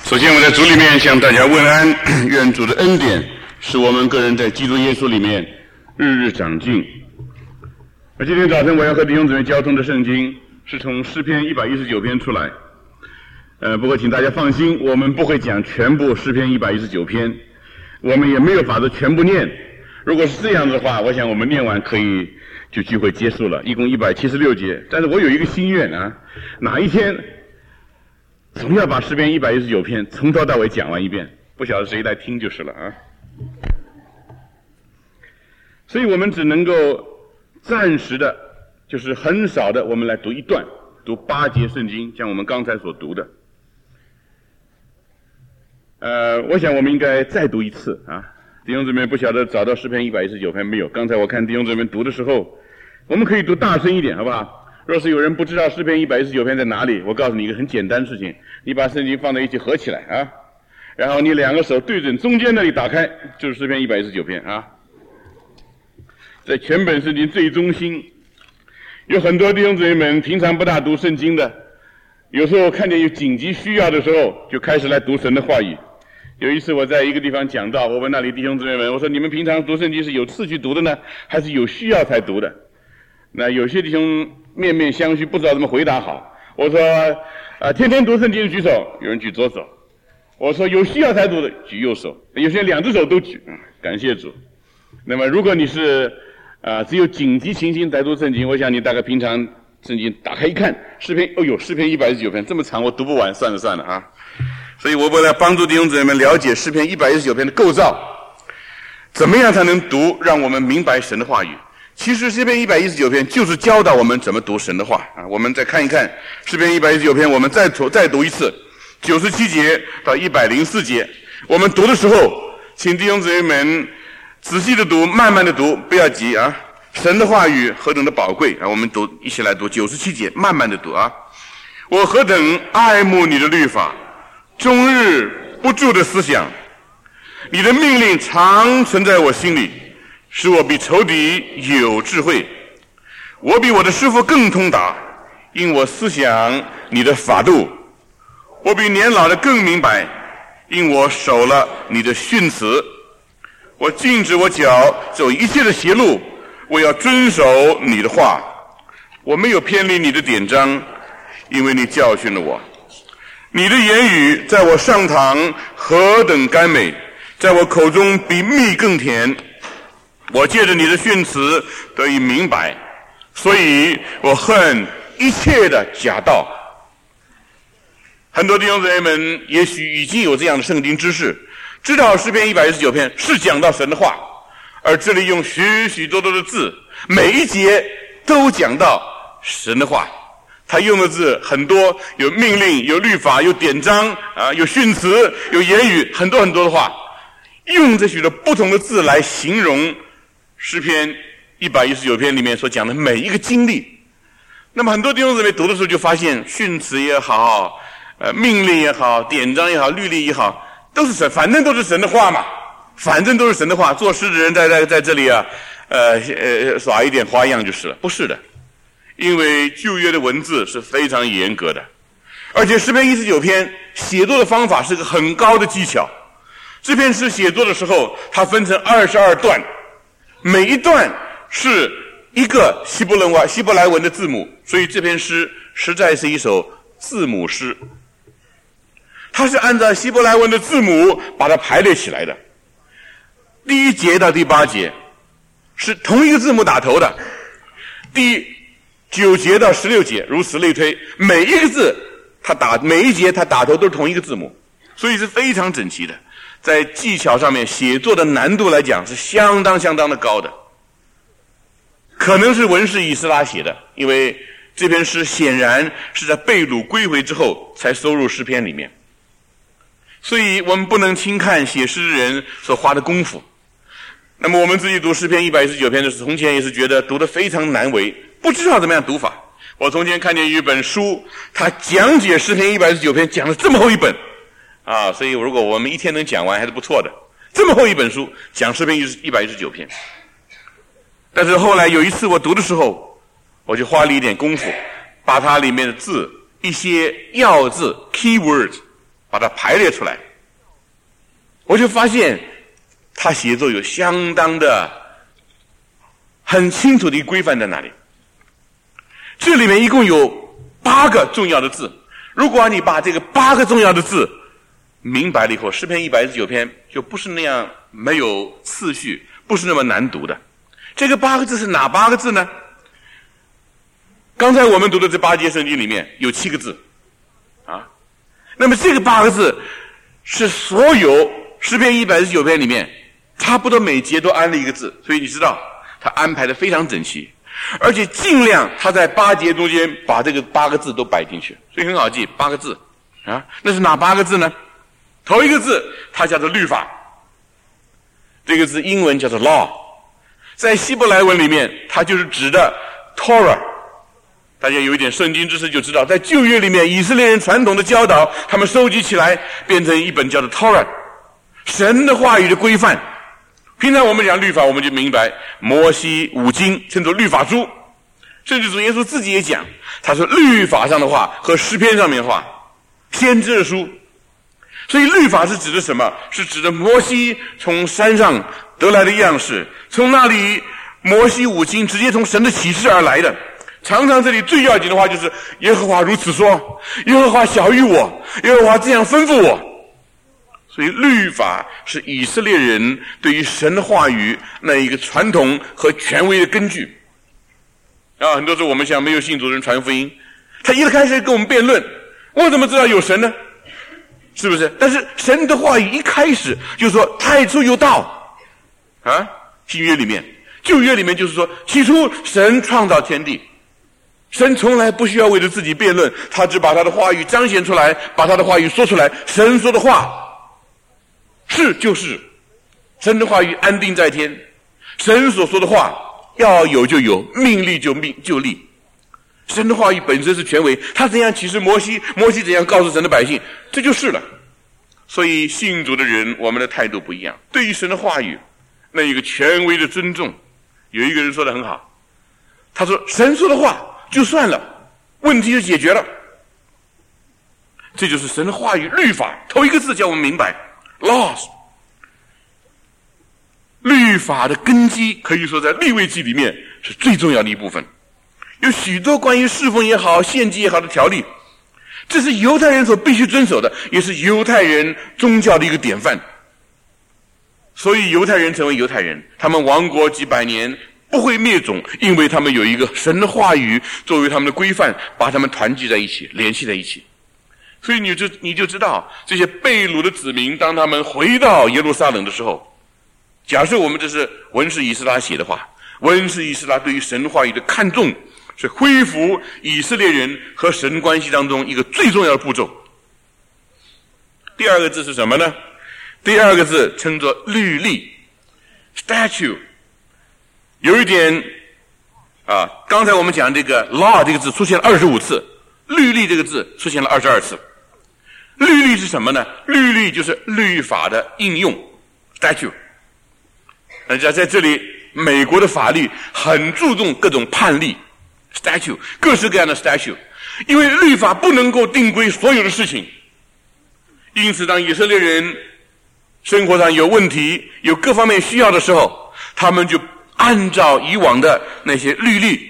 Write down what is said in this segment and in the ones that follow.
首先我在主里面向大家问安，愿主的恩典使我们个人在基督耶稣里面日日长进。而今天早晨我要和弟兄姊妹交通的圣经是从诗篇119篇出来。不过请大家放心，我们不会讲全部诗篇119篇，我们也没有法子全部念。如果是这样的话，我想我们念完可以就聚会结束了，一共176节。但是我有一个心愿啊，哪一天总要把诗篇119篇从头到尾讲完一遍，不晓得谁来听就是了啊。所以我们只能够暂时的，就是很少的，我们来读一段，读8节圣经，像我们刚才所读的。我想我们应该再读一次啊。弟兄姊妹不晓得找到诗篇119篇没有？刚才我看弟兄姊妹读的时候，我们可以读大声一点，好不好？若是有人不知道诗篇119篇在哪里，我告诉你一个很简单的事情，你把圣经放在一起合起来啊，然后你两个手对准中间那里打开，就是诗篇119篇啊。在全本圣经最中心，有很多弟兄姊妹们平常不大读圣经的，有时候看见有紧急需要的时候，就开始来读神的话语。有一次我在一个地方讲道，我问那里弟兄姊妹们，我说你们平常读圣经是有次序读的呢，还是有需要才读的？那有些弟兄面面相觑，不知道怎么回答好。我说天天读圣经的举手，有人举左手。我说有需要才读的举右手，有些两只手都举，感谢主。那么如果你是只有紧急情形才读圣经，我想你大概平常圣经打开一看，诗篇119篇这么长，我读不完，算了啊。所以我为了帮助弟兄姊妹们了解诗篇119篇的构造，怎么样才能读，让我们明白神的话语。其实诗篇119篇就是教导我们怎么读神的话啊。我们再看一看诗篇119篇，我们再读一次97节到104节。我们读的时候，请弟兄姊妹们仔细的读，慢慢的读，不要急啊。神的话语何等的宝贵啊！我们一起来读97节，慢慢的读啊。我何等爱慕你的律法，终日不住的思想，你的命令常存在我心里，使我比仇敌有智慧。我比我的师傅更通达，因我思想你的法度。我比年老的更明白，因我守了你的训词。我禁止我脚走一切的邪路，我要遵守你的话。我没有偏离你的典章，因为你教训了我。你的言语在我上膛何等甘美，在我口中比蜜更甜。我借着你的训词得以明白，所以我恨一切的假道。很多弟兄姊妹们也许已经有这样的圣经知识，知道诗篇119篇是讲到神的话，而这里用许许多多的字，每一节都讲到神的话。他用的字很多，有命令，有律法，有典章啊，有训词，有言语，很多很多的话，用这许多不同的字来形容诗篇119篇里面所讲的每一个经历。那么很多弟兄姊妹读的时候就发现，训词也好，命令也好，典章也好，律例也好，都是神，反正都是神的话嘛，反正都是神的话。做诗的人在这里啊，耍一点花样就是了，不是的。因为旧约的文字是非常严格的，而且诗篇119篇写作的方法是个很高的技巧。这篇诗写作的时候，它分成22段，每一段是一个希伯来文的字母，所以这篇诗实在是一首字母诗。它是按照希伯来文的字母把它排列起来的。第1节到第8节是同一个字母打头的，第9节到16节，如此类推，每一个字每一节它打头都是同一个字母，所以是非常整齐的。在技巧上面，写作的难度来讲是相当的高的。可能是文士以斯拉写的，因为这篇诗显然是在被掳归回之后才收入诗篇里面，所以我们不能轻看写诗的人所花的功夫。那么我们自己读诗篇119篇的时候，从前也是觉得读得非常难为，不知道怎么样读法。我从前看见一本书，他讲解诗篇119篇讲了这么厚一本啊，所以如果我们一天能讲完还是不错的。这么厚一本书讲诗篇119篇。但是后来有一次我读的时候，我就花了一点功夫，把它里面的字，一些要字 key words 把它排列出来，我就发现他写作有相当的很清楚的一个规范在那里。这里面一共有8个重要的字，如果你把这个8个重要的字明白了以后，诗篇119篇就不是那样没有次序，不是那么难读的。这个8个字是哪8个字呢？刚才我们读的这8节圣经里面有7个字啊，那么这个8个字是所有诗篇119篇里面差不多每节都安了一个字，所以你知道他安排的非常整齐，而且尽量他在8节中间把这个8个字都摆进去，所以很好记，8个字啊。那是哪8个字呢？头一个字它叫做律法，这个字英文叫做 law， 在希伯来文里面它就是指的 Torah。 大家有一点圣经知识就知道，在旧约里面以色列人传统的教导他们收集起来变成一本叫做 Torah， 神的话语的规范。平常我们讲律法，我们就明白摩西5经称作律法书，甚至主耶稣自己也讲，他说律法上的话和诗篇上面的话，先知的书。所以律法是指的什么？是指的摩西从山上得来的样式，从那里摩西5经直接从神的启示而来的。常常这里最要紧的话就是耶和华如此说，耶和华晓谕我，耶和华这样吩咐我。所以律法是以色列人对于神的话语那一个传统和权威的根据啊。很多时候我们向没有信主的人传福音，他一开始跟我们辩论，我怎么知道有神呢？是不是？但是神的话语一开始就说太初有道啊，新约里面，旧约里面就是说起初神创造天地，神从来不需要为了自己辩论，他只把他的话语彰显出来，把他的话语说出来。神说的话是就是，神的话语安定在天，神所说的话要有就有，命立就立。神的话语本身是权威，他怎样启示摩西，摩西怎样告诉神的百姓，这就是了。所以信主的人，我们的态度不一样，对于神的话语那一个权威的尊重。有一个人说得很好，他说神说的话就算了，问题就解决了。这就是神的话语，律法头一个字叫我们明白 laws。 律法的根基可以说在利未记里面是最重要的一部分，有许多关于侍奉也好献祭也好的条例，这是犹太人所必须遵守的，也是犹太人宗教的一个典范。所以犹太人成为犹太人，他们亡国几百年不会灭种，因为他们有一个神的话语作为他们的规范，把他们团聚在一起，联系在一起。所以你就知道这些被掳的子民，当他们回到耶路撒冷的时候，假设我们这是文士以斯拉写的话，文士以斯拉对于神话语的看重是恢复以色列人和神关系当中一个最重要的步骤。第二个字是什么呢？第二个字称作律例 statute。 有一点啊，刚才我们讲这个 law 这个字出现了25次，律例这个字出现了22次。律例是什么呢？律例就是律法的应用 statute。 在这里美国的法律很注重各种判例 statute， 各式各样的 statute， 因为律法不能够定规所有的事情，因此当以色列人生活上有问题，有各方面需要的时候，他们就按照以往的那些律例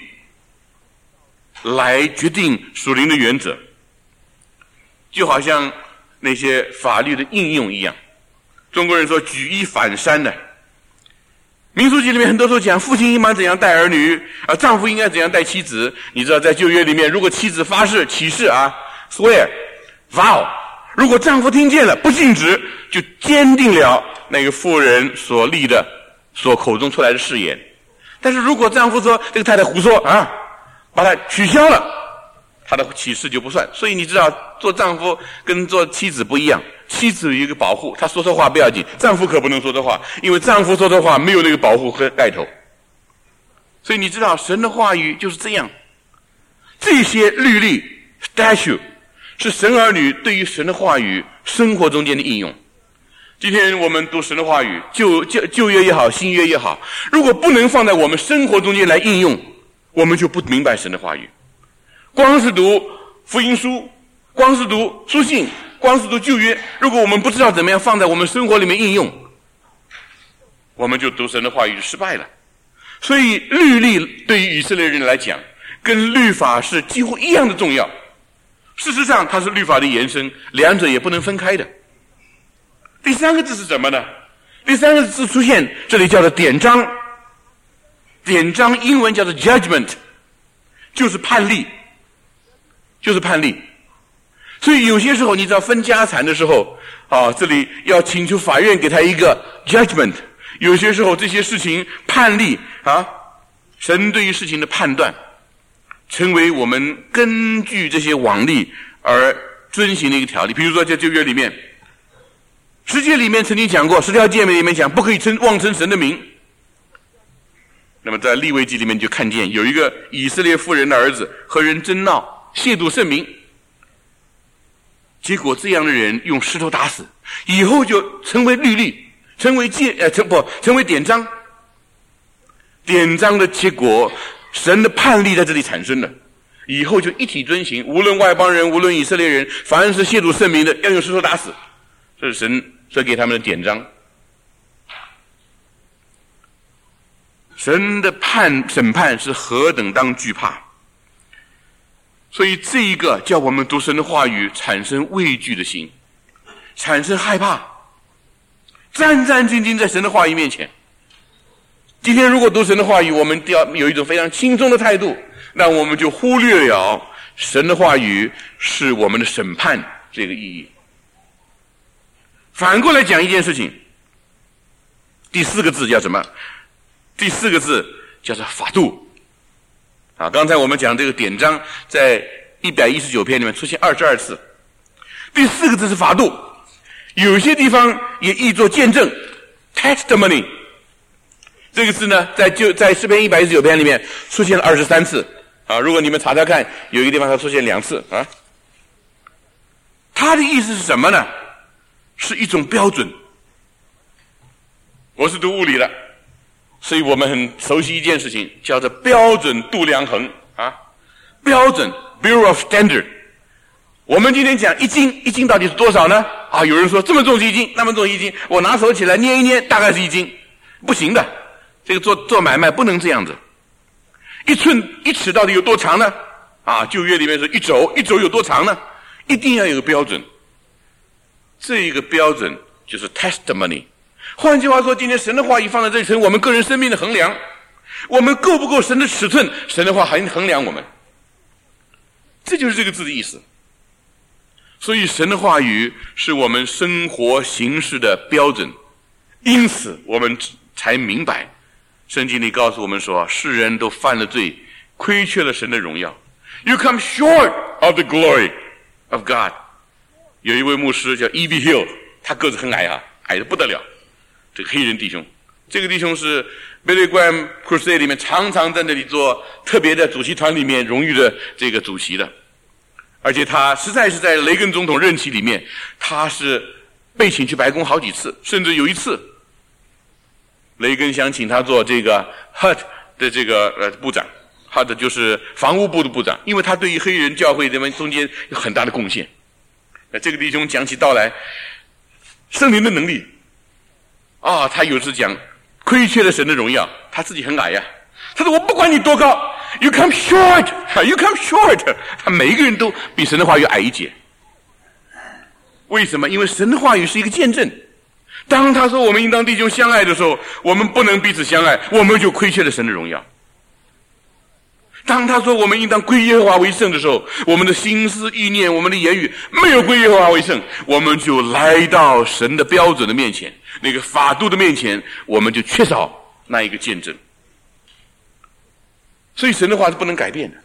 来决定属灵的原则，就好像那些法律的应用一样。中国人说举一反三的，民数记里面很多时候讲父亲应当怎样待儿女，丈夫应该怎样待妻子。你知道在旧约里面，如果妻子发誓起誓啊 swear vow， 如果丈夫听见了不禁止，就坚定了那个妇人所立的所口中出来的誓言。但是如果丈夫说这个太太胡说啊，把它取消了，他的起誓就不算。所以你知道做丈夫跟做妻子不一样，妻子有一个保护，她说错话不要紧，丈夫可不能说错话，因为丈夫说错话没有那个保护和盖头。所以你知道神的话语就是这样，这些律例 statute 是神儿女对于神的话语生活中间的应用。今天我们读神的话语，旧约也好，新约也好，如果不能放在我们生活中间来应用，我们就不明白神的话语。光是读福音书，光是读书信， 光是读旧约，如果我们不知道怎么样放在我们生活里面应用，我们就读神的话语就失败了。所以律例对于以色列人来讲，跟律法是几乎一样的重要。事实上，它是律法的延伸，两者也不能分开的。第三个字是什么呢？第三个字出现，这里叫做典章。典章英文叫做 judgment， 就是判例，就是判例。所以有些时候你知道分家产的时候这里要请求法院给他一个 judgment。有些时候这些事情判例神对于事情的判断，成为我们根据这些往例而遵行的一个条例。比如说在旧约里面，十诫里面曾经讲过，10条诫命里面讲不可以妄称神的名。那么在利未记里面就看见有一个以色列妇人的儿子和人争闹，亵渎圣名，结果这样的人用石头打死，以后就成为律例，成为典章。典章的结果，神的判例在这里产生了，以后就一体遵行，无论外邦人，无论以色列人，凡是亵渎圣名的，要用石头打死。这是神所给他们的典章。神的审判是何等当惧怕，所以这一个叫我们读神的话语产生畏惧的心，产生害怕，战战兢兢在神的话语面前。今天如果读神的话语，我们要有一种非常轻松的态度，那我们就忽略了神的话语是我们的审判这个意义。反过来讲一件事情，第四个字叫什么？第四个字叫做法度。刚才我们讲这个典章在119篇里面出现22次，第四个字是法度，有些地方也译作见证 testimony。 这个字呢在诗篇119篇里面出现了23次如果你们查查看，有一个地方它出现2次它的意思是什么呢？是一种标准。我是读物理的，所以我们很熟悉一件事情，叫做标准度量衡标准 Bureau of Standard。 我们今天讲一斤到底是多少呢？有人说这么重是1斤，那么重1斤，我拿手起来捏一捏，大概是1斤，不行的。这个做买卖不能这样子。1寸1尺到底有多长呢？旧约里面说1肘有多长呢？一定要有个标准。这一个标准就是 testimony。 换句话说，今天神的话语放在这里成我们个人生命的衡量，我们够不够神的尺寸，神的话还衡量我们，这就是这个字的意思。所以神的话语是我们生活行事的标准，因此我们才明白圣经里告诉我们说，世人都犯了罪，亏缺了神的荣耀。 You come short of the glory of God。 有一位牧师叫 E.B. Hill， 他个子很矮矮得不得了，这个黑人弟兄。这个弟兄是 Billy Graham Crusade 里面常常在那里做特别的主席团里面荣誉的这个主席的，而且他实在是在雷根总统任期里面，他是被请去白宫好几次，甚至有一次雷根想请他做这个 HUD 的这个部长， HUD 就是防务部的部长，因为他对于黑人教会这边中间有很大的贡献。这个弟兄讲起道来，圣灵的能力他有时讲亏缺了神的荣耀，他自己很矮他说我不管你多高， You come short， You come short。 他每一个人都比神的话语矮一截。为什么？因为神的话语是一个见证。当他说我们应当弟兄相爱的时候，我们不能彼此相爱，我们就亏缺了神的荣耀。当他说我们应当归耶和华为圣的时候，我们的心思意念，我们的言语没有归耶和华为圣，我们就来到神的标准的面前，那个法度的面前，我们就缺少那一个见证。所以神的话是不能改变的。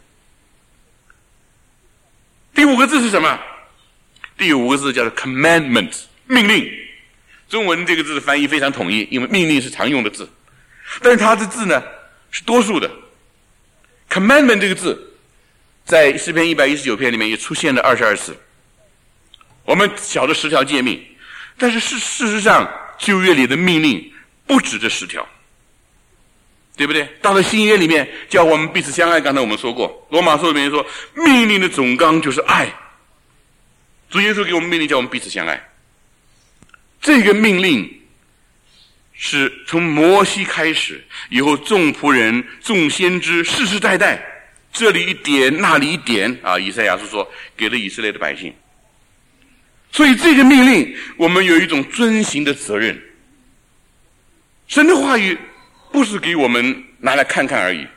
第5个字是什么？第5个字叫做 commandment， 命令。中文这个字的翻译非常统一，因为命令是常用的字，但是它的字呢是多数的。commandment 这个字在诗篇119篇里面也出现了22次。我们晓得10条诫命，但是事实上旧约里的命令不止这10条，对不对？到了新约里面叫我们彼此相爱，刚才我们说过，罗马书里面说命令的总纲就是爱。 主耶稣给我们命令，叫我们彼此相爱。这个命令是从摩西开始，以后众仆人、众先知世世代代，这里一点那里一点啊，以赛亚书说给了以色列的百姓。所以这个命令我们有一种遵行的责任。神的话语不是给我们拿来看看而已。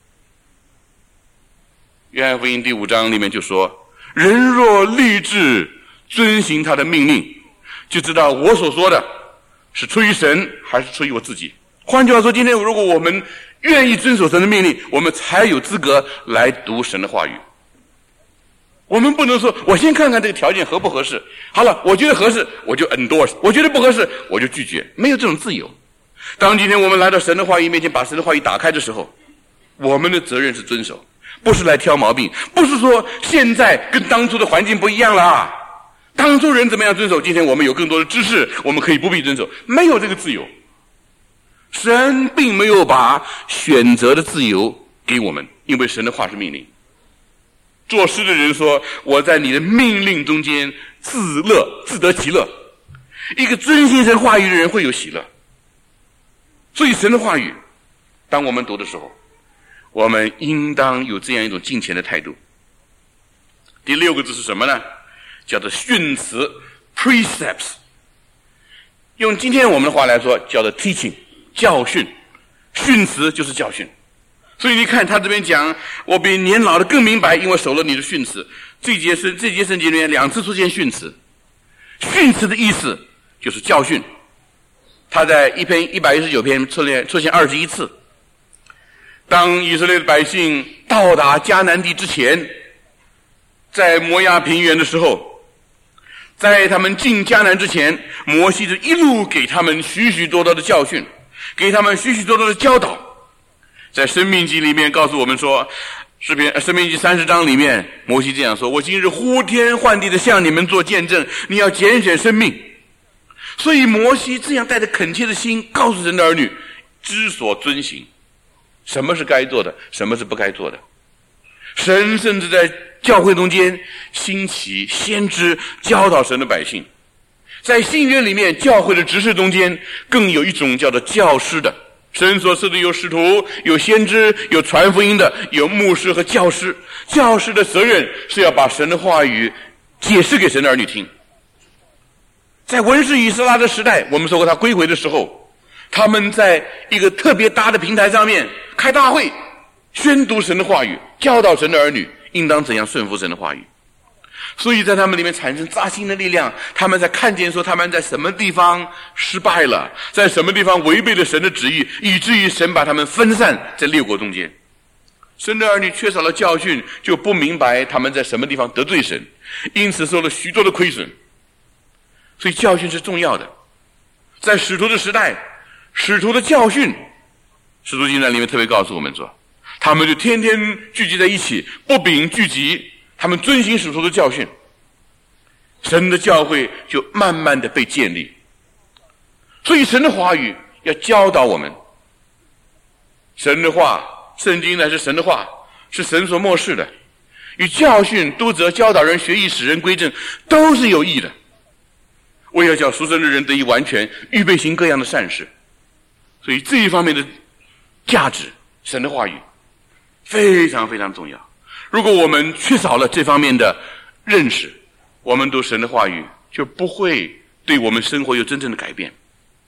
约翰福音第5章里面就说，人若立志遵行他的命令，就知道我所说的是出于神还是出于我自己。换句话说，今天如果我们愿意遵守神的命令，我们才有资格来读神的话语。我们不能说我先看看这个条件合不合适，好了，我觉得合适我就 endorse， 我觉得不合适我就拒绝，没有这种自由。当今天我们来到神的话语面前，把神的话语打开的时候，我们的责任是遵守，不是来挑毛病，不是说现在跟当初的环境不一样了，当初人怎么样遵守，今天我们有更多的知识，我们可以不必遵守，没有这个自由。神并没有把选择的自由给我们，因为神的话是命令。作诗的人说，我在你的命令中间自乐，自得其乐。一个遵行神话语的人会有喜乐。所以神的话语当我们读的时候，我们应当有这样一种敬虔的态度。第6个字是什么呢？叫做训词 precepts， 用今天我们的话来说叫做 teaching， 教训。训词就是教训。所以你看他这边讲，我比年老的更明白，因为守了你的训词。这节圣经里面2次出现训词。训词的意思就是教训，他在119篇出现21次。当以色列的百姓到达迦南地之前，在摩押平原的时候，在他们进迦南之前，摩西就一路给他们许许多多的教训，给他们许许多多的教导。在申命记里面告诉我们说，申命记30章里面，摩西这样说，我今日呼天唤地的向你们做见证，你要拣选生命。所以摩西这样带着恳切的心告诉神的儿女，知所遵行，什么是该做的，什么是不该做的。神甚至在教会中间兴起先知教导神的百姓。在新约里面，教会的执事中间更有一种叫做教师的。神所赐的有使徒，有先知，有传福音的，有牧师和教师。教师的责任是要把神的话语解释给神的儿女听。在文士以斯拉的时代，我们说过他归回的时候，他们在一个特别大的平台上面开大会，宣读神的话语，教导神的儿女应当怎样顺服神的话语。所以在他们里面产生扎心的力量，他们在看见说他们在什么地方失败了，在什么地方违背了神的旨意，以至于神把他们分散在6国中间。神的儿女缺少了教训，就不明白他们在什么地方得罪神，因此受了许多的亏损。所以教训是重要的。在使徒的时代，使徒的教训，使徒行传里面特别告诉我们说，他们就天天聚集在一起，不秉聚集，他们遵行使徒的教训，神的教会就慢慢的被建立。所以神的话语要教导我们，神的话，圣经乃是神的话，是神所默示的，与教训、督责、教导人学义、使人归正，都是有益的，为要叫属神的人得以完全，预备行各样的善事。所以这一方面的价值，神的话语非常非常重要。如果我们缺少了这方面的认识，我们读神的话语就不会对我们生活有真正的改变。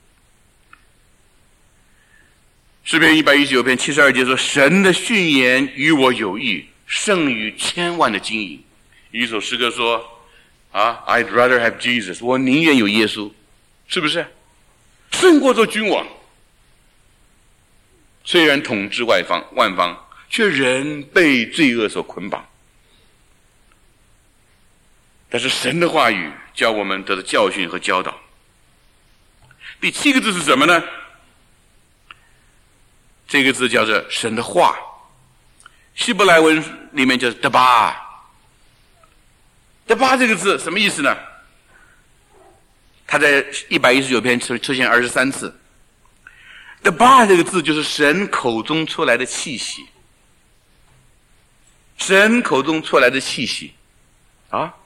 诗篇119篇72节说，神的训言与我有益，胜于千万的金银。有一首诗歌说I'd rather have Jesus， 我宁愿有耶稣，是不是？胜过做君王。虽然统治万方，却仍被罪恶所捆绑。但是神的话语教我们得到教训和教导。第7个字是什么呢？这个字叫做神的话，希伯来文里面叫德巴。德巴这个字什么意思呢？它在119篇出现23次。德巴这个字就是神口中出来的气息，神口中出来的气息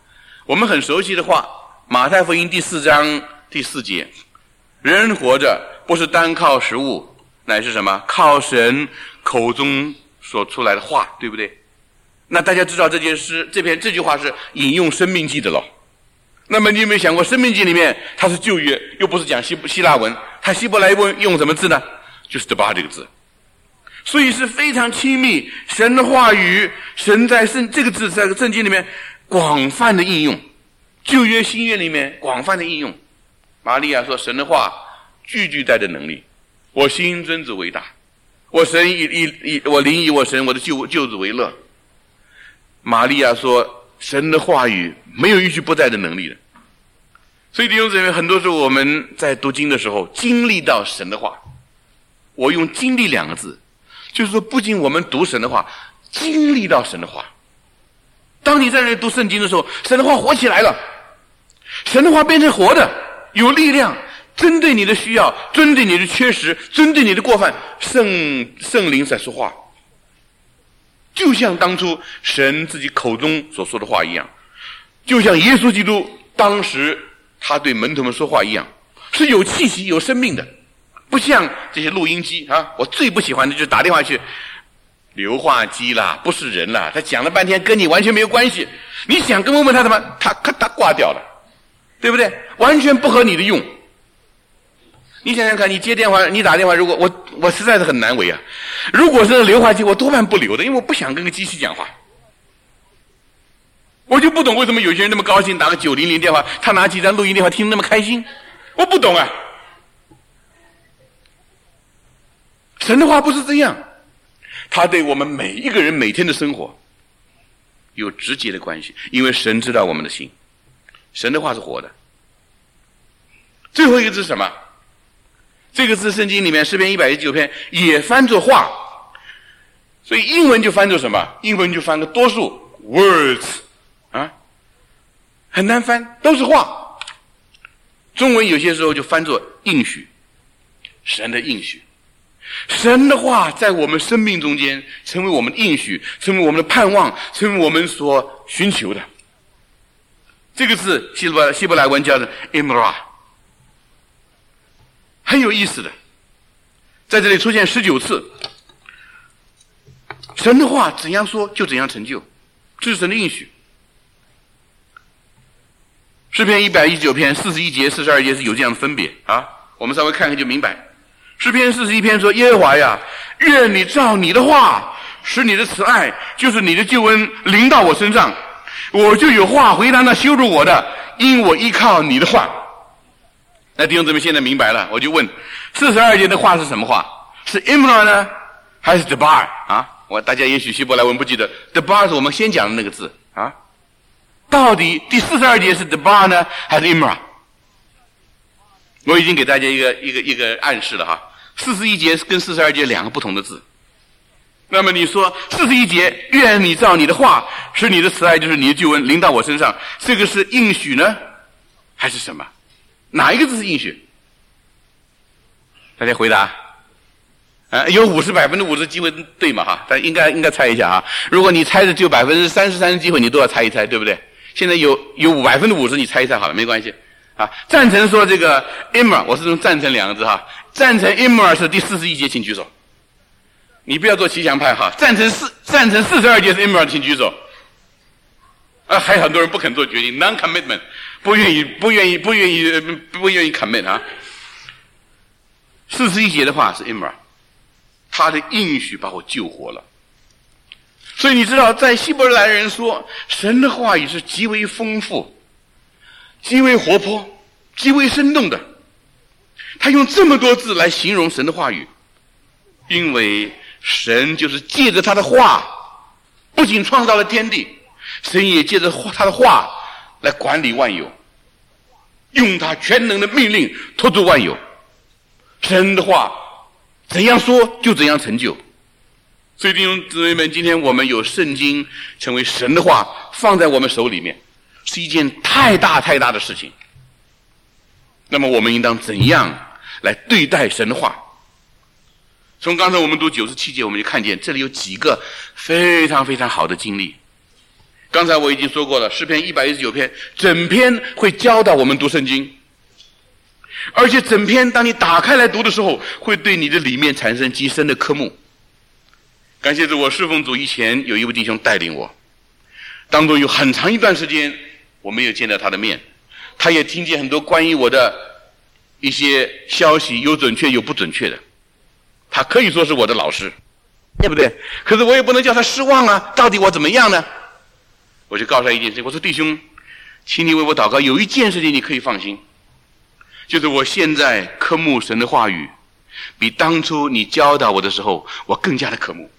我们很熟悉的话，马太福音第4章第4节，人活着不是单靠食物，乃是什么？靠神口中所出来的话，对不对？那大家知道这句话是引用申命记的了。那么你有没有想过，申命记里面它是旧约，又不是讲希腊文，它希伯来文用什么字呢？就是 deba 这个字。所以是非常亲密，神的话语，神在这个字在圣经里面广泛的应用，旧约新约里面广泛的应用。玛利亚说，神的话句句带着能力，我心尊子为大，我神我灵以我神我的救子为乐。玛利亚说，神的话语没有一句不带着能力的。所以弟兄姊妹，很多时候我们在读经的时候经历到神的话，我用经历2个字，就是说不仅我们读神的话，经历到神的话。当你在那里读圣经的时候，神的话活起来了，神的话变成活的，有力量，针对你的需要，针对你的缺失，针对你的过犯，圣灵在说话，就像当初神自己口中所说的话一样，就像耶稣基督当时他对门徒们说话一样，是有气息有生命的，不像这些录音机啊！我最不喜欢的就是打电话去，硫化机啦，不是人啦，他讲了半天跟你完全没有关系，你想跟我问他什么，他咔嗒挂掉了，对不对？完全不合你的用。你想想看，你接电话，你打电话，如果我实在是很难为啊。如果是硫化机，我多半不留的，因为我不想跟个机器讲话。我就不懂为什么有些人那么高兴打个900电话，他拿几张录音电话听那么开心，我不懂啊。神的话不是这样，他对我们每一个人每天的生活有直接的关系，因为神知道我们的心，神的话是活的。最后一个字是什么？这个字圣经里面诗篇119篇也翻作话，所以英文就翻作什么？英文就翻个多数 words 啊，很难翻，都是话。中文有些时候就翻作应许，神的应许，神的话在我们生命中间成为我们的应许，成为我们的盼望，成为我们所寻求的。这个字希伯来文叫做 Imra，很有意思的，在这里出现19次。神的话怎样说就怎样成就，这是神的应许。诗篇119篇41节42节是有这样的分别啊，我们稍微看看就明白。诗篇41篇说，耶和华呀，愿你照你的话使你的慈爱，就是你的救恩临到我身上，我就有话回答那羞辱我的，因我依靠你的话。那弟兄姊妹现在明白了，我就问42节的话是什么话？是 Imra 呢还是 Debar 啊？大家也许希伯来文不记得， Debar 是我们先讲的那个字啊。到底第42节是 Debar 呢还是 Imra？ 我已经给大家一个暗示了哈。41节跟42节2个不同的字。那么你说41节，愿你照你的话使你的慈爱，就是你的救恩临到我身上，这个是应许呢还是什么？哪一个字是应许？大家回答。有50%机会对嘛哈？但应该猜一下哈。如果你猜的只有33%的机会，你都要猜一猜，对不对？现在有50%，你猜一猜好了，没关系啊。赞成说这个 Imra， 我是用赞成2个字哈。赞成 Imra 是第41节，请举手。你不要做骑墙派哈。赞成42节是 Imra， 请举手。还有很多人不肯做决定 ，non-commitment。不愿意 commit 啊。41节的话是 Imra， 他的应许把我救活了。所以你知道，在希伯来人说，神的话语是极为丰富、极为活泼、极为生动的。他用这么多字来形容神的话语，因为神就是借着他的话，不仅创造了天地，神也借着他的话来管理万有，用他全能的命令托住万有。神的话怎样说就怎样成就。所以弟兄姊妹们，今天我们有圣经成为神的话放在我们手里面，是一件太大的事情。那么我们应当怎样来对待神的话？从刚才我们读97节，我们就看见这里有几个非常非常好的经历。 刚才我已经说过了，诗篇119篇整篇会教导我们读圣经，而且整篇当你打开来读的时候，会对你的里面产生极深的科目。感谢主，我侍奉主以前有一位弟兄带领我，当中有很长一段时间我没有见到他的面，他也听见很多关于我的一些消息，有准确有不准确的，他可以说是我的老师，对不对？可是我也不能叫他失望啊，到底我怎么样呢？我就告诉他一件事，我说弟兄，请你为我祷告，有一件事情你可以放心，就是我现在科目神的话语比当初你教导我的时候我更加的科目。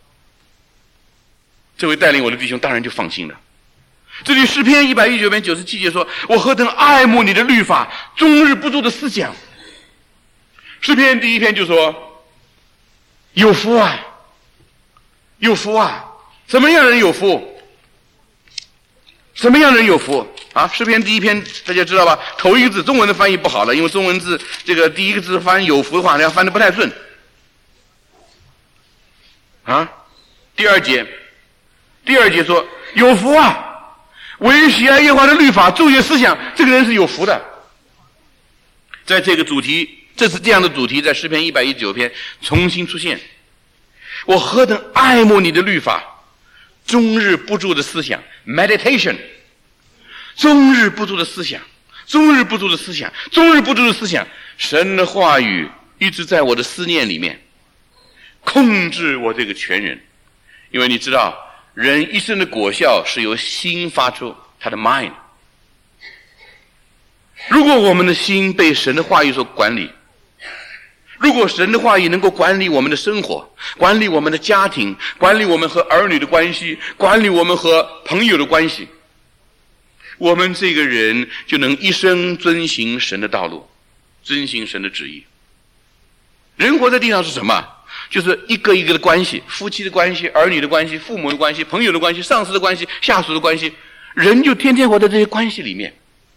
这位带领我的弟兄当然就放心了。这里诗篇119篇97节说，我何等爱慕你的律法，终日不住的思想。诗篇第一篇就说，有福啊，有福啊。什么样的人有福？什么样的人有福啊？诗篇第一篇大家知道吧？头一个字中文的翻译不好了，因为中文字这个第一个字翻有福的话，要翻得不太顺啊。第二节说有福啊，唯喜爱耶和华的律法，昼夜思想，这个人是有福的。在这个主题，这是这样的主题，在诗篇119篇重新出现。我何等爱慕你的律法，终日不住的思想 meditation， 终日不住的思想，终日不住的思想，终日不住的思想，神的话语一直在我的思念里面控制我这个全人。因为你知道人一生的果效是由心发出，他的 mind。 如果我们的心被神的话语所管理，如果神的话语能够管理我们的生活，管理我们的家庭，管理我们和儿女的关系，管理我们和朋友的关系，我们这个人就能一生遵行神的道路，遵行神的旨意。人活在地上是什么？就是一个一个的关系，夫妻的关系，儿女的关系，父母的关系，朋友的关系，上司的关系，下属的关系，人就天天活在这些关系里面。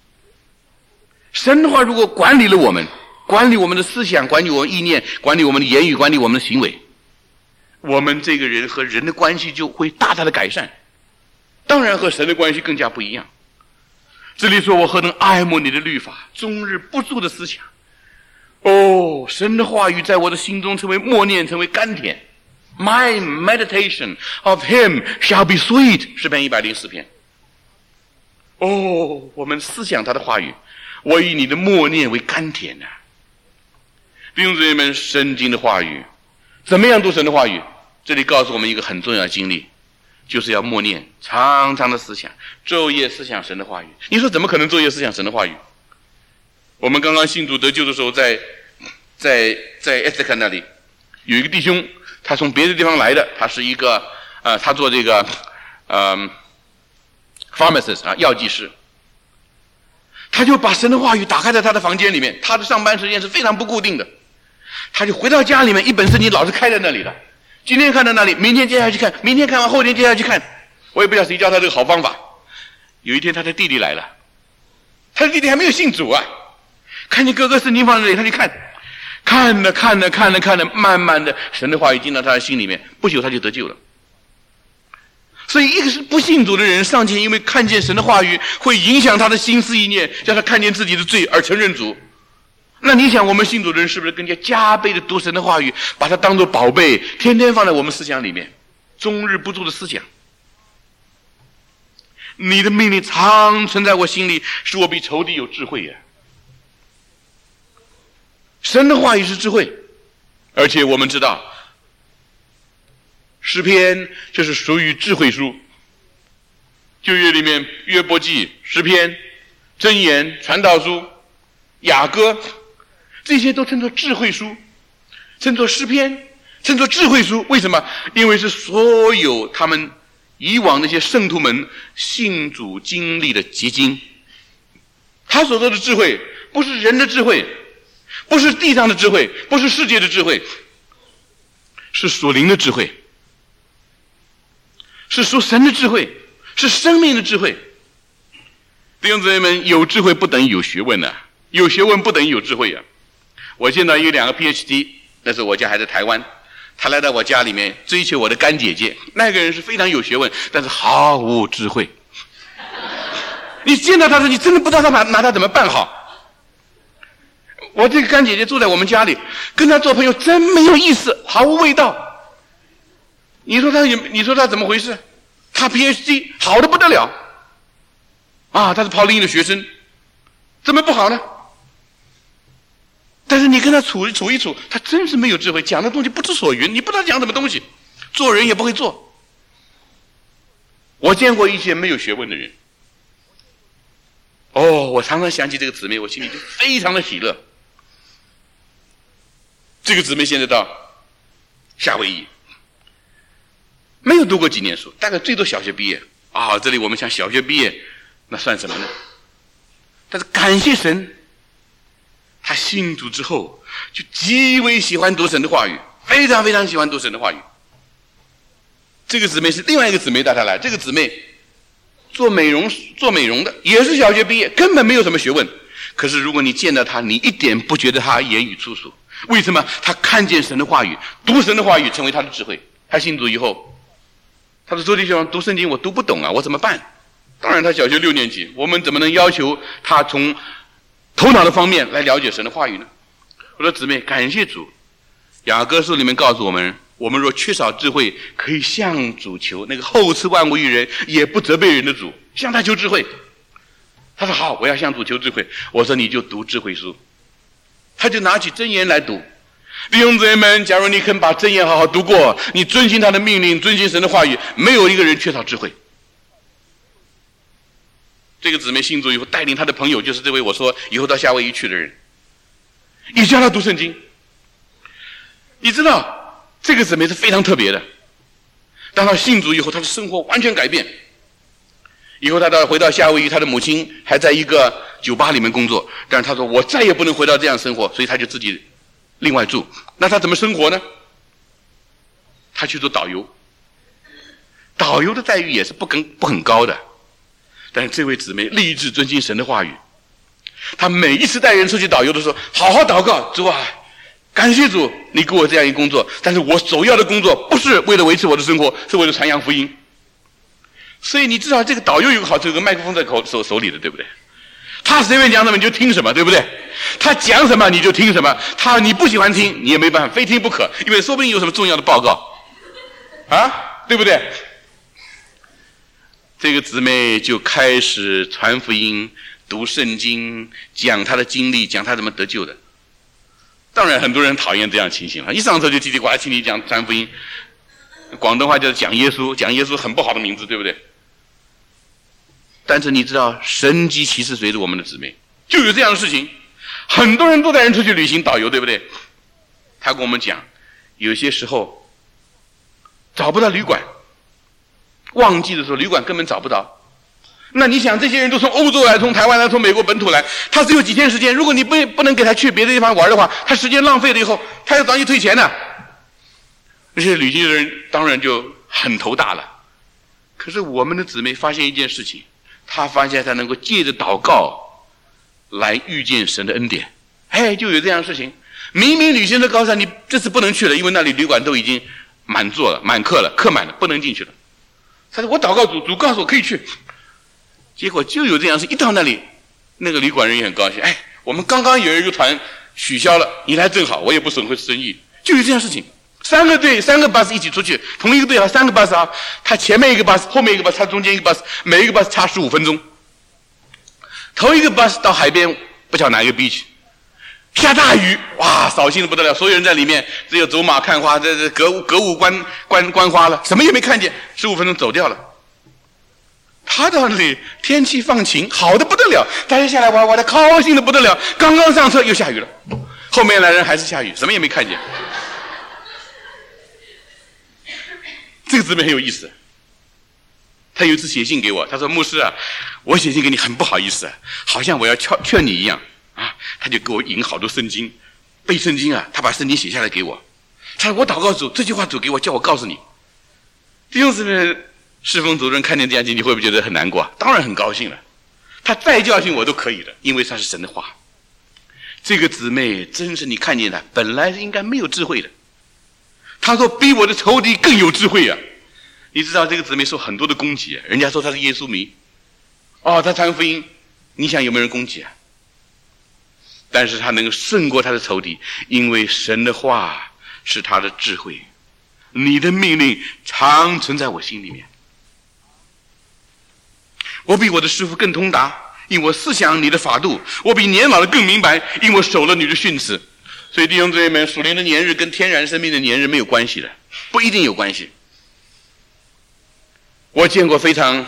神的话如果管理了我们，管理我们的思想，管理我们的意念，管理我们的言语，管理我们的行为，我们这个人和人的关系就会大大的改善，当然和神的关系更加不一样。这里说我何等爱慕你的律法，终日不住的思想。哦，神的话语在我的心中成为默念，成为甘甜。My meditation of him shall be sweet， 诗篇104篇。哦，我们思想他的话语，我以你的默念为甘甜啊。弟兄姊妹们，圣经的话语怎么样读神的话语？这里告诉我们一个很重要的经历，就是要默念，常常的思想，昼夜思想神的话语。你说怎么可能昼夜思想神的话语？我们刚刚信主得救的时候，在埃塞克那里有一个弟兄，他从别的地方来的，他是一个他做这个pharmacist 啊，药剂师。他就把神的话语打开在他的房间里面，他的上班时间是非常不固定的，他就回到家里面，一本圣经老是开在那里的，今天看到那里，明天接下去看，明天看完后天接下去看。我也不知道谁教他这个好方法。有一天他的弟弟来了，他的弟弟还没有信主啊，看见哥哥圣经放在那里，他就看了，慢慢的神的话语进到他的心里面，不久他就得救了。所以一个是不信主的人尚且因为看见神的话语会影响他的心思意念，叫他看见自己的罪而承认主，那你想我们信主的人是不是更加加倍的读神的话语，把它当作宝贝，天天放在我们思想里面，终日不住的思想。你的命令常存在我心里，使我比仇敌有智慧呀。神的话语是智慧，而且我们知道诗篇这是属于智慧书，旧约里面约伯记、诗篇、箴言、传道书、雅歌，这些都称作智慧书，称作诗篇，称作智慧书。为什么？因为是所有他们以往那些圣徒们信主经历的结晶。他所说的智慧不是人的智慧，不是地上的智慧，不是世界的智慧，是属灵的智慧，是属神的智慧，是生命的智慧。弟兄姊妹们，有智慧不等于有学问啊，有学问不等于有智慧啊。我见到有2个 PhD， 那时候我家还在台湾， 他来到我家里面追求我的干姐姐，那个人是非常有学问，但是毫无智慧。你见到他时，你真的不知道他拿他怎么办好。我这个干姐姐住在我们家里，跟他做朋友真没有意思，毫无味道。你说他怎么回事？他 PhD 好的不得了啊，他是泡林的学生，怎么不好呢？但是你跟他处一处，他真是没有智慧，讲的东西不知所云，你不知道讲什么东西，做人也不会做。我见过一些没有学问的人，我常常想起这个姊妹，我心里就非常的喜乐。这个姊妹现在到夏威夷，没有读过几年书，大概最多小学毕业啊。这里我们想小学毕业，那算什么呢？但是感谢神，他信主之后就极为喜欢读神的话语，非常非常喜欢读神的话语。这个姊妹是另外一个姊妹带她来，这个姊妹做美容的，也是小学毕业，根本没有什么学问。可是如果你见到她，你一点不觉得她言语粗俗。为什么？她看见神的话语，读神的话语成为她的智慧。她信主以后，她说：“周弟兄，读圣经我读不懂啊，我怎么办？”当然她小学6年级，我们怎么能要求她从头脑的方面来了解神的话语呢？我说姊妹，感谢主，雅各书里面告诉我们，我们若缺少智慧，可以向主求，那个厚赐万物于人也不责备人的主，向他求智慧。他说好，我要向主求智慧。我说你就读智慧书。他就拿起箴言来读。弟兄姊妹们，假如你肯把箴言好好读过，你遵循他的命令，遵循神的话语，没有一个人缺少智慧。这个姊妹信主以后，带领他的朋友，就是这位我说以后到夏威夷去的人，也教他读圣经。你知道这个姊妹是非常特别的，当他信主以后，他的生活完全改变。以后他回到夏威夷，他的母亲还在一个酒吧里面工作，但是他说我再也不能回到这样生活，所以他就自己另外住。那他怎么生活呢？他去做导游，导游的待遇也是不很高的。但是这位姊妹立志遵行神的话语，他每一次带人出去导游的时候，好好祷告，主啊，感谢主，你给我这样一个工作，但是我首要的工作不是为了维持我的生活，是为了传扬福音。所以你知道这个导游有个好处，有个麦克风在手里的，对不对？他随便讲什么你就听什么，对不对？他讲什么你就听什么，你不喜欢听你也没办法，非听不可，因为说不定有什么重要的报告啊，对不对？这个姊妹就开始传福音，读圣经，讲她的经历，讲她怎么得救的。当然很多人讨厌这样情形了，一上车就叽里呱啦听你讲传福音，广东话就是讲耶稣，讲耶稣很不好的名字，对不对？但是你知道神迹奇事随着我们的姊妹，就有这样的事情，很多人都带人出去旅行导游，对不对？他跟我们讲，有些时候找不到旅馆，旺季的时候旅馆根本找不到。那你想这些人都从欧洲来，从台湾来，从美国本土来，他只有几天时间，如果你不能给他去别的地方玩的话，他时间浪费了以后他要找你退钱的。那些旅行的人当然就很头大了。可是我们的姊妹发现一件事情，他发现他能够借着祷告来遇见神的恩典。就有这样的事情，明明旅行的高山你这次不能去了，因为那里旅馆都已经满座了，满客了，客满了，不能进去了。他说我祷告主告诉我可以去，结果就有这样事，一到那里那个旅馆人也很高兴，我们刚刚有一个团取消了，你来正好，我也不损毁生意，就有这样的事情。3个队3个 bus 一起出去，同一个队3个 bus 啊，他前面一个 bus， 后面一个 bus， 他中间一个 bus， 每一个 bus 差15分钟。头一个 bus 到海边，不晓得哪一个 beach， 下大雨，哇，扫兴的不得了，所有人在里面，只有走马看花，这歌舞观花了，什么也没看见，15分钟走掉了。他到那里天气放晴，好的不得了，大家下来玩的高兴的不得了，刚刚上车又下雨了，后面来人还是下雨，什么也没看见。这个姊妹很有意思，他有一次写信给我，他说牧师啊，我写信给你很不好意思，好像我要劝你一样啊。他就给我引好多圣经，背圣经啊，他把圣经写下来给我。他说我祷告主，这句话主给我，叫我告诉你。弟兄姊妹，侍奉主任看见这样经，你会不会觉得很难过？当然很高兴了，他再教训我都可以的，因为他是神的话。这个姊妹真是你看见她本来应该没有智慧的， 他说比我的仇敌更有智慧啊！你知道这个姊妹受很多的攻击，人家说他是耶稣迷，他传福音，你想有没有人攻击啊？但是他能够胜过他的仇敌，因为神的话是他的智慧。你的命令常存在我心里面。我比我的师傅更通达，因我思想你的法度；我比年老的更明白，因我守了你的训词。所以弟兄姊妹们，属灵的年日跟天然生命的年日没有关系的，不一定有关系。我见过非常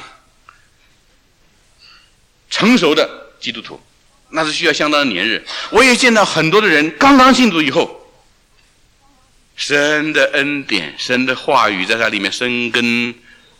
成熟的基督徒，那是需要相当的年日。我也见到很多的人刚刚信主以后，神的恩典、神的话语在他里面生根，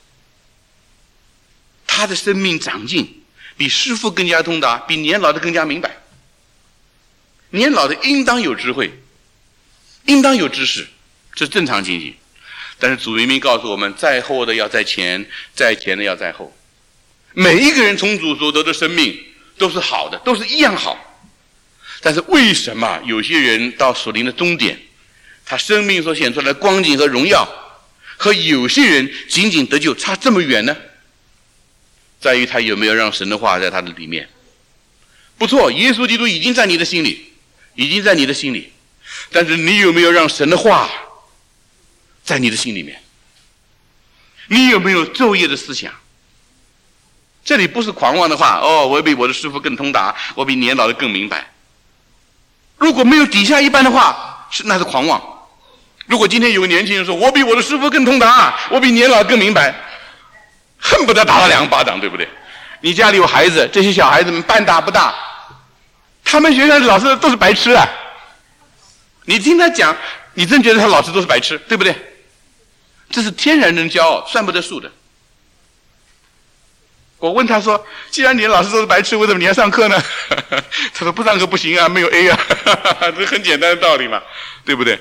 他的生命长进，比师父更加通达，比年老的更加明白。年老的应当有智慧，应当有知识，这是正常情形。但是主明明告诉我们，在后的要在前，在前的要在后。每一个人从主所得的生命都是好的，都是一样好。但是为什么有些人到属灵的终点，他生命所显出来的光景和荣耀，和有些人仅仅得救差这么远呢？在于他有没有让神的话在他的里面。不错，耶稣基督已经在你的心里，已经在你的心里，但是你有没有让神的话在你的心里面？你有没有昼夜的思想？这里不是狂妄的话，我比我的师父更通达，我比年老的更明白。如果没有底下一半的话，那是狂妄。如果今天有个年轻人说，我比我的师父更通达，我比年老更明白，恨不得打他2个巴掌，对不对？你家里有孩子，这些小孩子们半大不大，他们学校的老师都是白痴啊！你听他讲，你真觉得他老师都是白痴，对不对？这是天然人骄傲，算不得数的。我问他说，既然你的老师都是白痴，为什么你要上课呢？他说不上课不行啊，没有 A 啊。这很简单的道理嘛，对不对？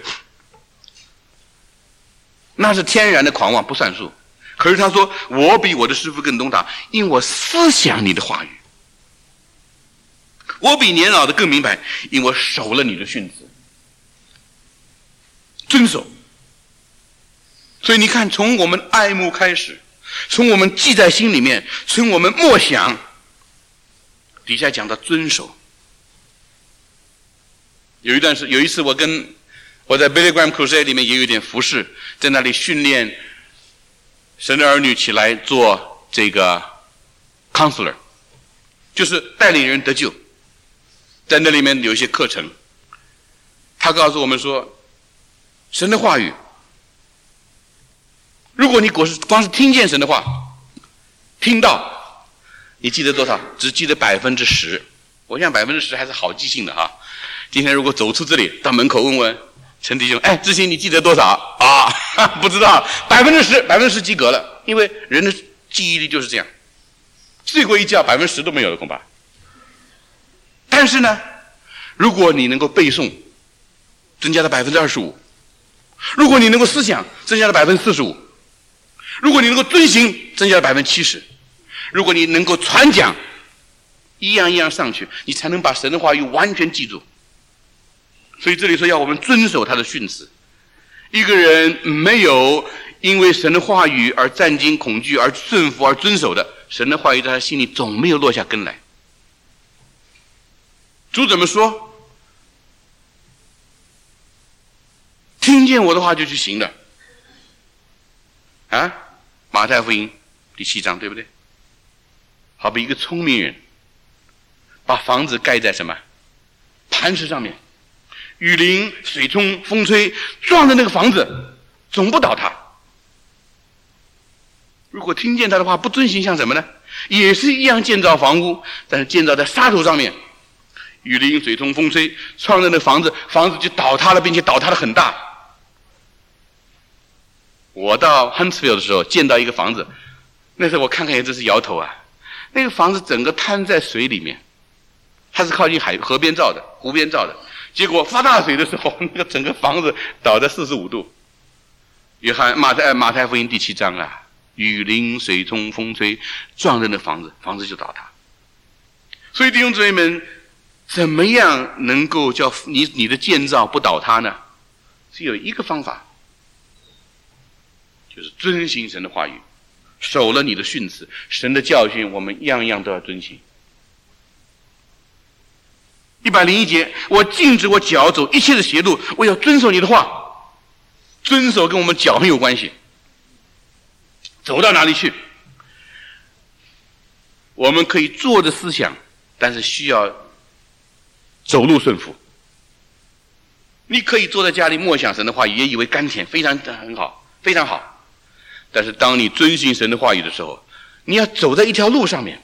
那是天然的狂妄，不算数。可是他说，我比我的师父更通达，因我思想你的话语。我比年老的更明白，因我守了你的训词，遵守。所以你看，从我们爱慕开始，从我们记在心里面，从我们默想，底下讲到遵守。有一次我在 Billy Graham Crusade 里面也有点服侍，在那里训练神的儿女起来做这个 counselor， 就是带领人得救。在那里面有一些课程，他告诉我们说，神的话语，如果你光是听见神的话，听到，你记得多少？只记得10%。我想10%还是好记性的哈。今天如果走出这里，到门口问问陈弟兄，志兴你记得多少啊？不知道，10%及格了，因为人的记忆力就是这样，睡过一觉10%都没有了恐怕。但是呢，如果你能够背诵，增加了25%；如果你能够思想，增加了45%；如果你能够遵行，增加了70%；如果你能够传讲，一样一样上去，你才能把神的话语完全记住。所以这里说要我们遵守他的训词。一个人没有因为神的话语而战惊恐惧而顺服而遵守的，神的话语在他心里总没有落下根来。主怎么说？听见我的话就去行的啊，马太福音第7章，对不对？好比一个聪明人把房子盖在什么磐石上面，雨淋水冲风吹，撞的那个房子总不倒塌。如果听见他的话不遵行，像什么呢？也是一样建造房屋，但是建造在沙土上面，雨淋水冲风吹，撞的那个房子就倒塌了，并且倒塌的很大。我到 Huntsville 的时候见到一个房子，那时候我看看也真是摇头啊。那个房子整个瘫在水里面，它是靠近河边造的，湖边造的。结果发大水的时候，那个整个房子倒在45度。马太福音第7章啊，雨淋水冲风吹，撞着那房子就倒塌。所以弟兄姊妹们，怎么样能够叫你的建造不倒塌呢？是有一个方法， 就是遵行神的话语，守了你的训词，神的教训我们样样都要遵行。101节，我禁止我脚走一切的邪路，我要遵守你的话。遵守跟我们脚很有关系，走到哪里去？我们可以坐着思想，但是需要走路顺服。你可以坐在家里默想神的话语，也以为甘甜，很好，非常好。但是当你遵行神的话语的时候，你要走在一条路上面。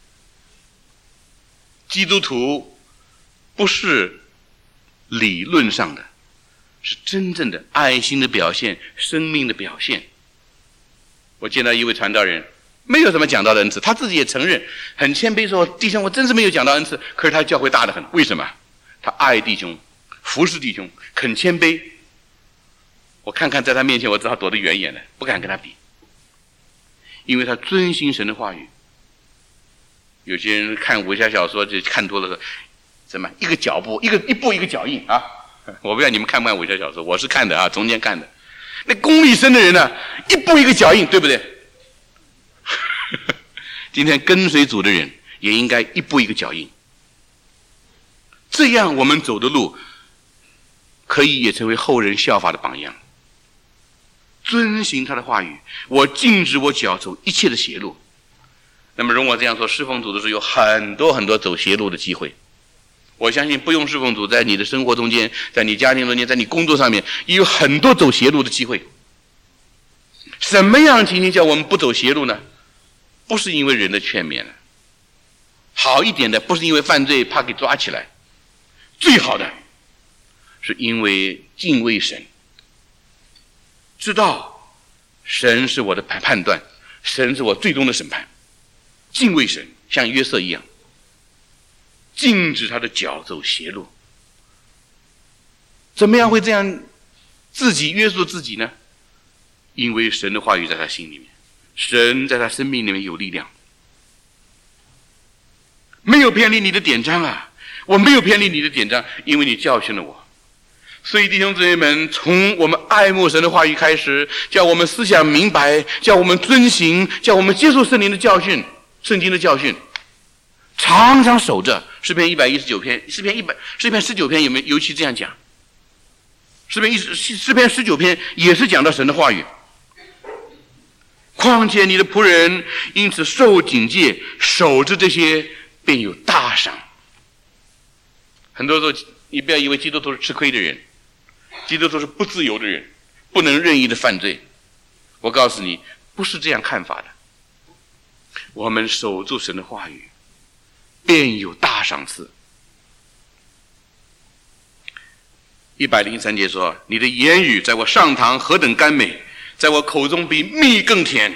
基督徒不是理论上的，是真正的爱心的表现，生命的表现。我见到一位传道人，没有什么讲道的恩赐，他自己也承认，很谦卑说：“弟兄，我真是没有讲道恩赐。”可是他教会大得很，为什么？他爱弟兄，服侍弟兄，很谦卑。我看看在他面前，我只好躲得远远的，不敢跟他比，因为他遵行神的话语。有些人看武侠小说就看多了说，怎么一个脚步，一步一个脚印啊！我不知道你们看不看武侠小说，我是看的啊，中间看的。那功力深的人呢，一步一个脚印，对不对？今天跟随主的人也应该一步一个脚印，这样我们走的路可以也成为后人效法的榜样。遵行他的话语，我禁止我脚走一切的邪路。那么容我这样说，侍奉主的时候有很多很多走邪路的机会。我相信不用侍奉主，在你的生活中间，在你家庭中间，在你工作上面，也有很多走邪路的机会。什么样的情形叫我们不走邪路呢？不是因为人的劝勉，好一点的不是因为犯罪怕给抓起来，最好的是因为敬畏神，知道神是我的判断，神是我最终的审判，敬畏神，像约瑟一样，禁止他的脚走邪路。怎么样会这样自己约束自己呢？因为神的话语在他心里面，神在他生命里面有力量，没有偏离你的典章啊！我没有偏离你的典章，因为你教训了我。所以弟兄姊妹们，从我们爱慕神的话语开始，叫我们思想明白，叫我们遵行，叫我们接受圣灵的教训，圣经的教训，常常守着。诗篇119篇，诗篇19篇有没有尤其这样讲？诗篇19篇也是讲到神的话语。况且你的仆人因此受警戒，守着这些，便有大赏。很多时候，你不要以为基督徒是吃亏的人，基督徒是不自由的人，不能任意的犯罪。我告诉你，不是这样看法的。我们守住神的话语，便有大赏赐。103节说：“你的言语在我上膛何等甘美，在我口中比蜜更甜。”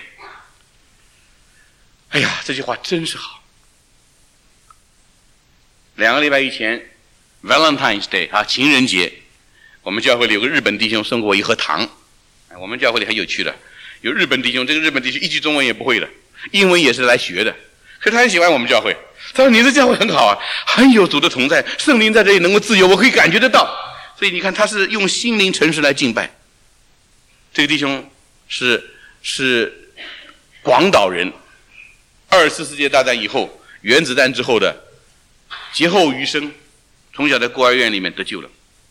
哎呀，这句话真是好。2个礼拜以前 Valentine's Day 啊，情人节，我们教会里有个日本弟兄送过我一盒糖。我们教会里很有趣的，有日本弟兄，这个日本弟兄一句中文也不会的，英文也是来学的，可是他很喜欢我们教会。他说：“你的教会很好啊，很有主的同在，圣灵在这里能够自由，我可以感觉得到。”所以你看，他是用心灵诚实来敬拜。这个弟兄是广岛人，2次世界大战以后，原子弹之后的劫后余生，从小在孤儿院里面得救了。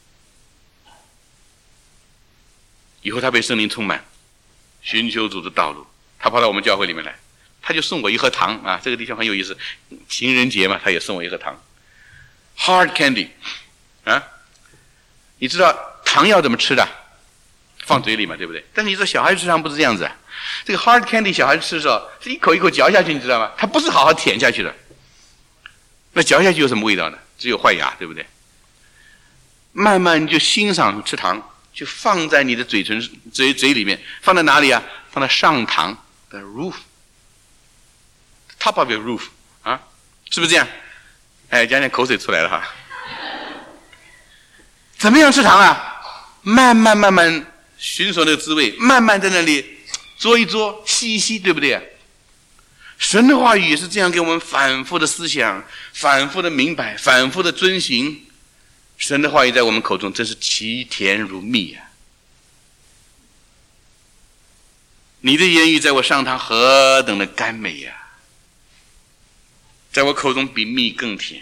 以后他被圣灵充满，寻求主的道路，他跑到我们教会里面来，他就送我一盒糖啊！这个弟兄很有意思，情人节嘛，他也送我一盒糖 ，hard candy 啊！你知道糖要怎么吃的？放嘴里嘛，对不对？但是你说小孩子吃糖不是这样子啊？这个 hard candy 小孩子吃的时候是一口一口嚼下去，你知道吗？他不是好好舔下去的。那嚼下去有什么味道呢？只有坏牙，对不对？慢慢你就欣赏吃糖，就放在你的嘴里面，放在哪里啊？放在上膛的 roof，top of your roof 啊，是不是这样？哎，讲口水出来了哈。怎么样吃糖啊？慢慢寻索那个滋味，慢慢在那里捉一捉，吸一吸，对不对？神的话语也是这样给我们反复的思想，反复的明白，反复的遵行。神的话语在我们口中真是其甜如蜜啊！ 你的言语在我上膛何等的甘美呀，在我口中比蜜更甜。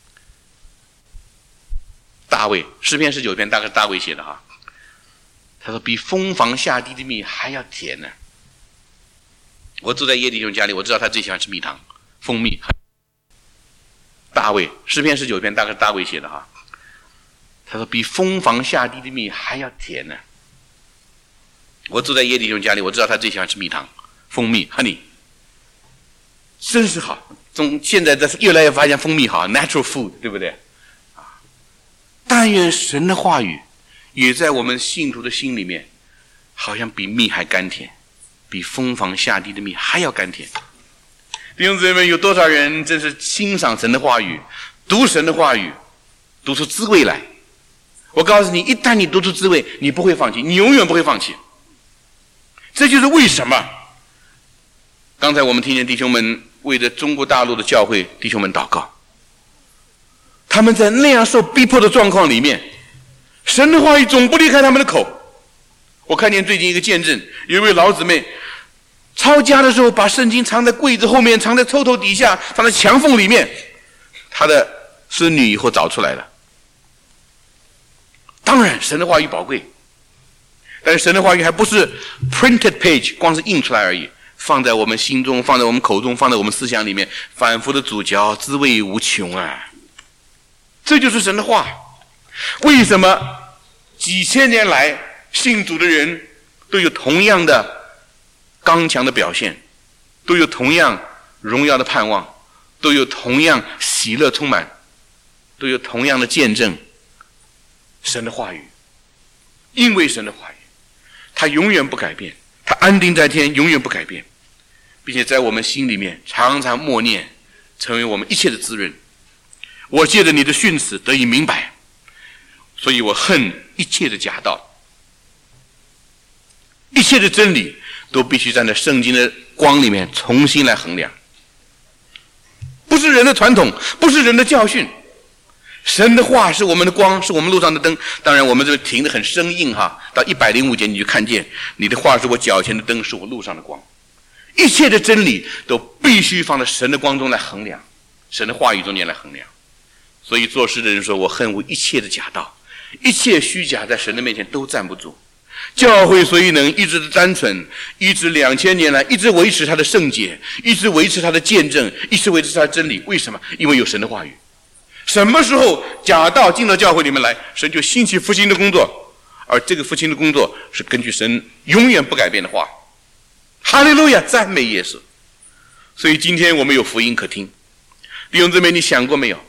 大卫诗篇19篇大概是大卫写的哈，他说比蜂房下滴的蜜还要甜呢。我住在叶弟兄家里，我知道他最喜欢吃蜜糖蜂蜜。大卫诗篇19篇大概是大卫写的哈，他说比蜂房下滴的蜜还要甜呢。我住在叶弟兄家里，我知道他最喜欢吃蜜糖蜂蜜 honey， 真是好。从现在越来越发现蜂蜜好 natural food， 对不对？但愿神的话语也在我们信徒的心里面，好像比蜜还甘甜，比蜂房下滴的蜜还要甘甜。弟兄姊妹们，有多少人真是欣赏神的话语，读神的话语，读出滋味来？我告诉你，一旦你读出滋味，你不会放弃，你永远不会放弃。这就是为什么刚才我们听见弟兄们为着中国大陆的教会弟兄们祷告，他们在那样受逼迫的状况里面，神的话语总不离开他们的口。我看见最近一个见证，有一位老姊妹抄家的时候把圣经藏在柜子后面，藏在抽头底下，藏在墙缝里面，他的孙女以后找出来了。当然神的话语宝贵，但是神的话语还不是 printed page， 光是印出来而已，放在我们心中，放在我们口中，放在我们思想里面，反复的咀嚼，滋味无穷啊。这就是神的话。为什么几千年来信主的人都有同样的刚强的表现，都有同样荣耀的盼望，都有同样喜乐充满，都有同样的见证？神的话语，因为神的话语它永远不改变，它安定在天，永远不改变，并且在我们心里面常常默念，成为我们一切的滋润。我借着你的训词得以明白，所以我恨一切的假道，一切的真理都必须站在圣经的光里面重新来衡量，不是人的传统，不是人的教训。神的话是我们的光，是我们路上的灯。当然我们这停得很生硬哈，到105节你就看见你的话是我脚前的灯，是我路上的光。一切的真理都必须放在神的光中来衡量，神的话语中间来衡量。所以做事的人说，我恨恶一切的假道，一切虚假在神的面前都站不住。教会所以能一直的单纯，一直2000年来一直维持它的圣洁，一直维持它的见证，一直维持它的真理。为什么？因为有神的话语。什么时候假道进到教会里面来，神就兴起复兴的工作，而这个复兴的工作是根据神永远不改变的话。哈利路亚，赞美耶稣。所以今天我们有福音可听。弟兄姊妹，你想过没有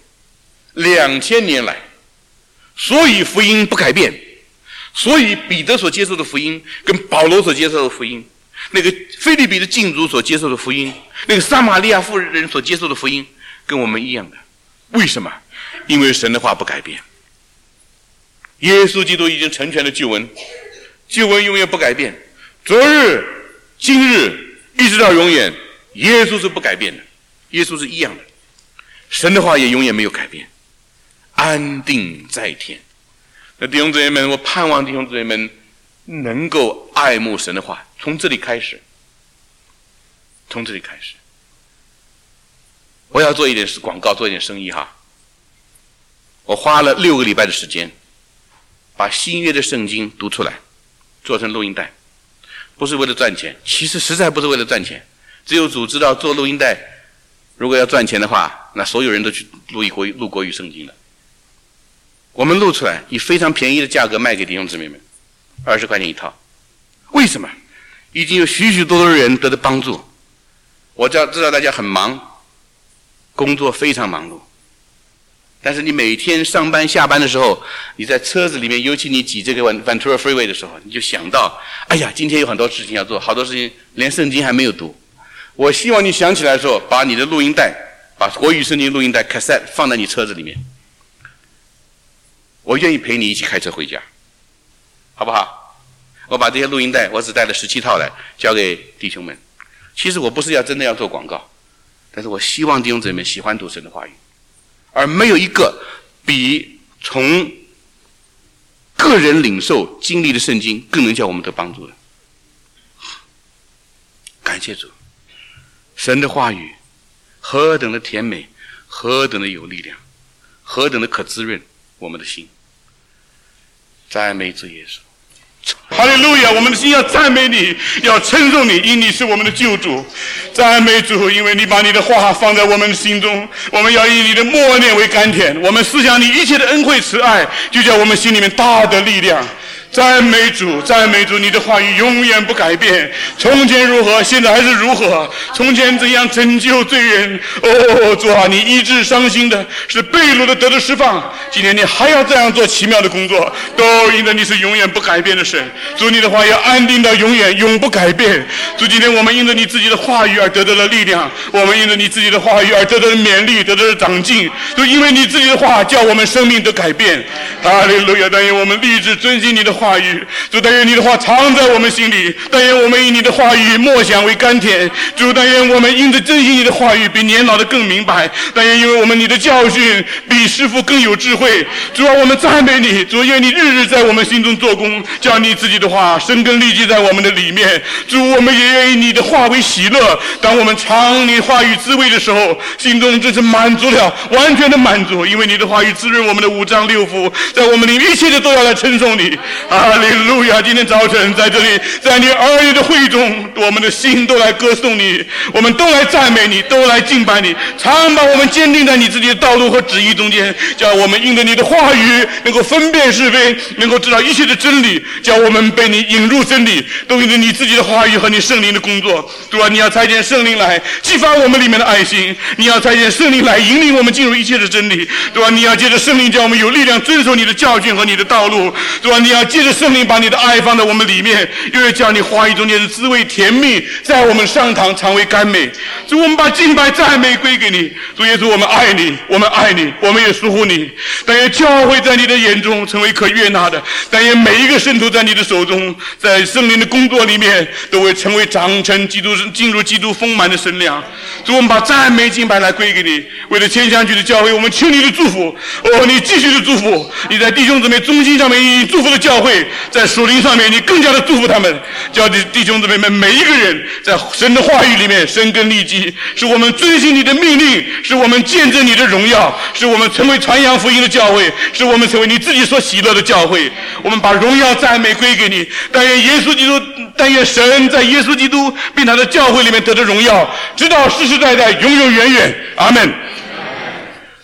？2000年来，所以福音不改变，所以彼得所接受的福音跟保罗所接受的福音，那个腓立比的禁足所接受的福音，那个撒玛利亚妇人所接受的福音跟我们一样的。为什么？因为神的话不改变。耶稣基督已经成全了救恩，救恩永远不改变，昨日今日一直到永远，耶稣是不改变的，耶稣是一样的，神的话也永远没有改变，安定在天。那弟兄姊妹们，我盼望弟兄姊妹们能够爱慕神的话，从这里开始，从这里开始。我要做一点广告，做一点生意哈。我花了6个礼拜的时间，把新约的圣经读出来，做成录音带，不是为了赚钱，其实实在不是为了赚钱。只有主知道做录音带，如果要赚钱的话，那所有人都去录国语圣经了。我们录出来，以非常便宜的价格卖给弟兄姊妹们，20块钱一套。为什么？已经有许许多多的人得到帮助。我知道大家很忙，工作非常忙碌，但是你每天上班下班的时候，你在车子里面，尤其你挤这个 Ventura Freeway 的时候，你就想到，哎呀，今天有很多事情要做，好多事情连圣经还没有读。我希望你想起来的时候，把你的录音带，把国语圣经录音带 cassette 放在你车子里面。我愿意陪你一起开车回家，好不好？我把这些录音带，我只带了17套来，交给弟兄们。其实我不是真的要做广告，但是我希望弟兄姊妹喜欢读神的话语，而没有一个比从个人领受经历的圣经更能叫我们得帮助的。 感谢主，神的话语何等的甜美，何等的有力量，何等的可滋润我们的心。赞美主耶稣。哈利路亚！我们的心要赞美你，要称颂你，因你是我们的救主。赞美主，因为你把你的话放在我们的心中，我们要以你的默念为甘甜。我们思想你一切的恩惠慈爱，就叫我们心里面大的力量。赞美主，赞美主，你的话语永远不改变。从前如何，现在还是如何。从前怎样拯救罪人，哦，主啊，你医治伤心的，是被掳的得到释放。今天你还要这样做奇妙的工作，都因着你是永远不改变的神。主，你的话要安定到永远，永不改变。主，今天我们因着你自己的话语而得到了力量，我们因着你自己的话语而得到了勉励，得到了长进。就因为你自己的话叫我们生命得改变。哈利路亚！但愿我们立志遵行你的话语。主，但愿你的话藏在我们心里，但愿我们以你的话语默想为甘甜。主，但愿我们因着珍惜你的话语比年老的更明白，但愿因为我们你的教训比师傅更有智慧。主啊，我们赞美你。主，愿你日日在我们心中做工，叫你自己的话生根立基在我们的里面。主，我们也愿意你的话为喜乐。当我们尝你话语滋味的时候，心中真是满足了，完全的满足，因为你的话语滋润我们的五脏六腑，在我们里面一切的都要来称颂你。哈利路亚！今天早晨在这里，在你儿女的会中，我们的心都来歌颂你，我们都来赞美你，都来敬拜你，常把我们坚定在你自己的道路和旨意中间，叫我们因着你的话语能够分辨是非，能够知道一切的真理，叫我们被你引入真理，都因着你自己的话语和你圣灵的工作。主啊，你要差遣圣灵来激发我们里面的爱心，你要差遣圣灵来引领我们进入一切的真理。主啊，你要借着圣灵叫我们有力量遵守你的教训和你的道路。主啊，你要借着圣灵把你的爱放在我们里面，因为叫你话语中间的滋味甜蜜，在我们上膛常为甘美。主，我们把敬拜赞美归给你。主耶稣，我们爱你，我们爱你，我们也属乎你。但愿教会在你的眼中成为可悦纳的，但愿每一个圣徒在你的手中，在圣灵的工作里面都会成为长成基督，进入基督丰满的身量。主，我们把赞美敬拜来归给你。为了千香区的教会，我们求你的祝福。哦，你继续的祝福，你在弟兄姊妹中心上面已祝福的教会，在属灵上面你更加的祝福他们，叫弟兄姊妹们每一个人在神的话语里面生根立基，使我们遵行你的命令，使我们见证你的荣耀，使我们成为传扬福音的教会，使我们成为你自己所喜乐的教会。我们把荣耀赞美归给你。但愿耶稣基督，但愿神在耶稣基督并他的教会里面得到荣耀，直到世世代代永永远远。阿们。